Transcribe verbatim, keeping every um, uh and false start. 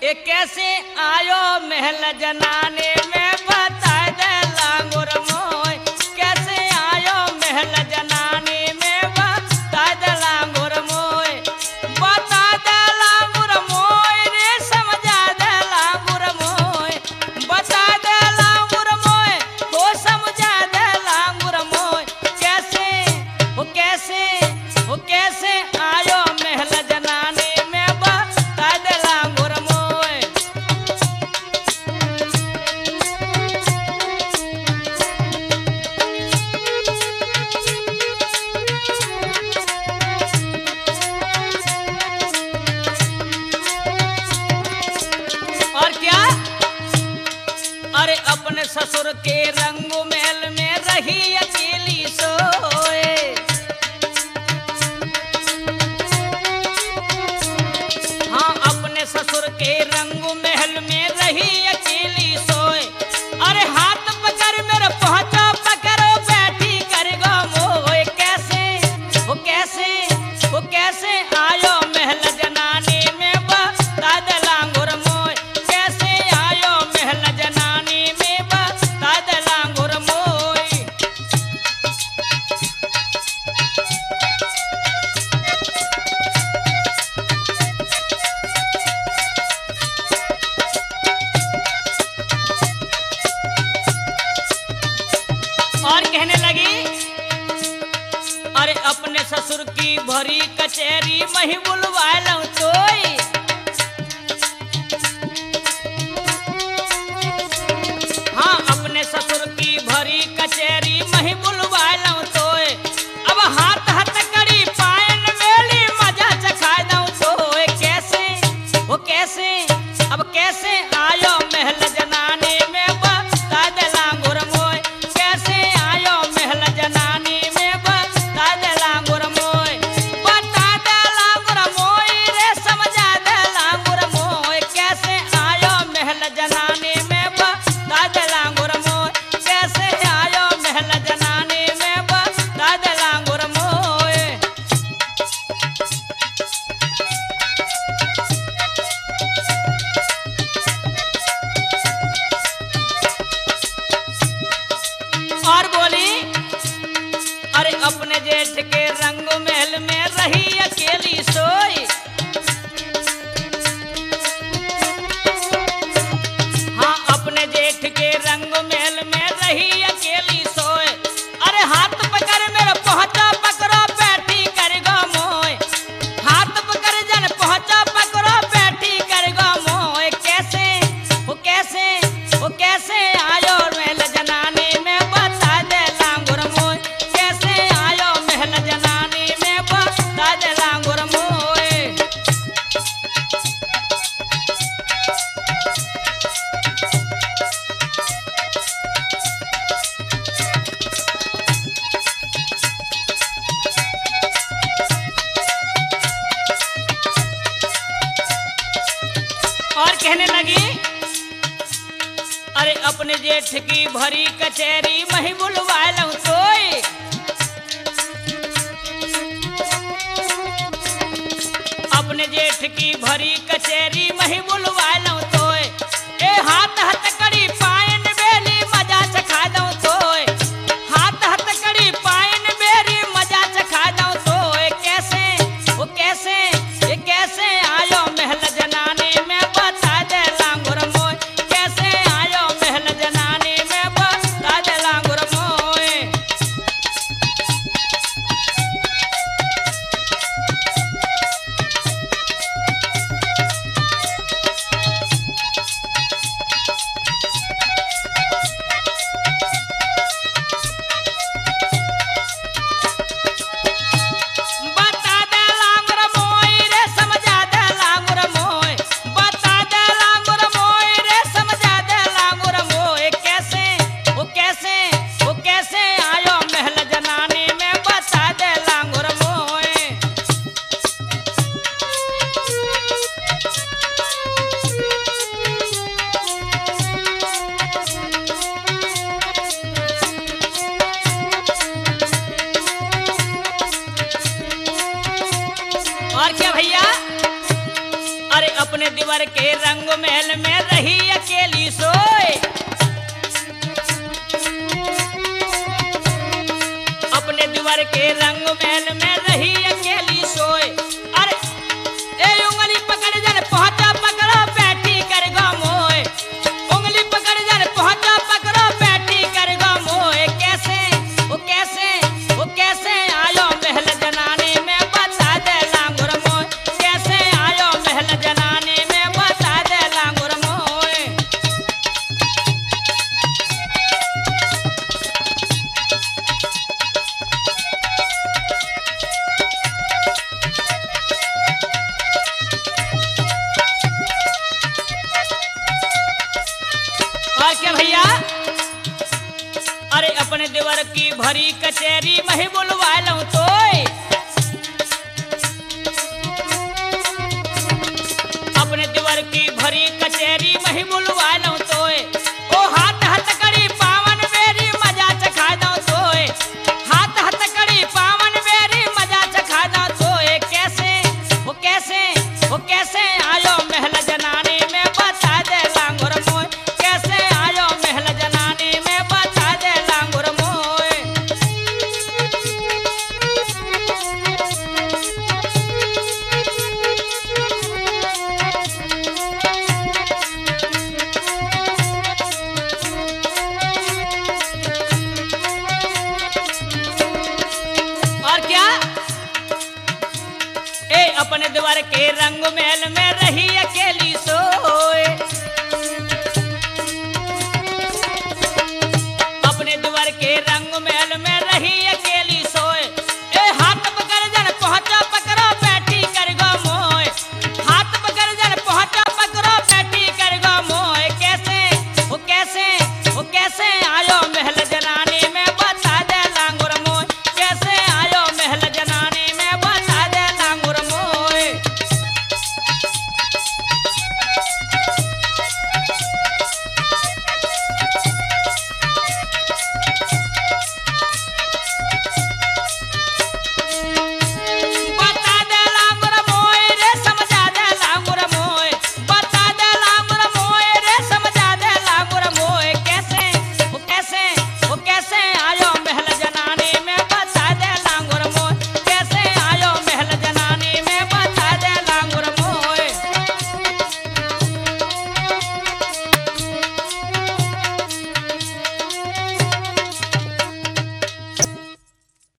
ए कैसे आयो महल जनाने में बता दे लांगुर मोय कैसे आयो महल जनाने में बता दे लांगुर मोय बता दे लांगुर मोय रे समझा दे लांगुर मोय बता दे लांगुर मोय को समझा दे लांगुर मोय कैसे वो कैसे वो कैसे आयो महल जनाने में बता दे लांगुर मोय। और क्या अरे अपने ससुर के रंग महल में रही अकेली सोए हाँ अपने ससुर के रंग महल में रही अकेली सोए अरे हाथ पकड़ मेरे पहुंचा पकड़ो बैठी कर गो मोए कैसे वो कैसे वो कैसे आयो महल जनाने में बता दे लांगुर मोय कैसे आयो महल जनाने में बता दे लांगुर मोय। और कहने लगी अरे अपने ससुर की भरी कचहरी मही बुलवाए लऊं तोय हाँ अपने ससुर की भरी कचहरी मही बुलवाए लऊं तोय अब हाथ हथकड़ी पायन मेली मजा चखा दऊं तोय कैसे वो कैसे अब कैसे आयो महल जनाने में बता दे लांगुर मोय कैसे आयो महल जनाने में बता दे लांगुर मोय बता दे लांगुर मोय रे समझा दे लांगुर मोय कैसे आयो महल जनाने में बता दे लांगुर मोय कैसे आयो महल जनाने में बता दे लांगुर मोय। और बोली अरे अपने जेठ के रंग महल में रही अकेली सोई हाँ अपने जेठ के रंग महल में रही अकेली सोए अरे हाथ पकड़ मेरे पहुंचा पकड़ो बैठी कर गो मोय हाथ पकड़ जन पहुंचा पकड़ो बैठी कर गो मोय कैसे वो कैसे वो कैसे आयो महल जनाने में बता दे लांगुर मोय कैसे आयो महल जनाने में बता दे लांगुर मोय। और कहने लगी अरे अपने जेठ की भरी कचहरी मही बुलवाए लऊं तोय अपने जेठ की भरी कचहरी मही बुलवाए लऊं तोय ए हाथ हथकड़ी पायन बेली मजा चखा दऊं तोय हाथ हथकड़ी पायन बेरी मजा चखा दऊं तोय कैसे वो कैसे ये कैसे आयो महल जनाने में बता दे लांगुर मोय कैसे आयो महल जनाने में बता दे लांगुर मोय। अपने दीवार के रंग महल में रही अकेली सोए। अपने दीवार के रंग महल में रही अकेली सोए। अरे ए उंगली पकड़ जन पहुंचा पकड़ो बैठी कर गो मोए। उंगली पकड़ जन पहुंचा पकड़ो बैठी कर गो मोए। कैसे वो कैसे वो कैसे आयो महल जनाने में बता दे लांगुर मोए। कैसे आयो महल जनाने में बता दे लांगुर मोए। और क्या भैया, अरे अपने देवर की भरी कचेरी मही बुलवा लूं तोय। अपने देवर की भरी कचेरी मही बुलवा लूं तोय। ओ हाथ हथकड़ी पावन बेरी मजा चखा दऊं तोय। हाथ हथकड़ी पावन बेरी मजा चखा दऊं तोय। कैसे वो कैसे वो कैसे आयो महल जनाने में बता दे लांगुर मोय। कैसे आयो महल जनाने में बता दे लांगुर मोय। और क्या, ए अपने द्वार के रंग महल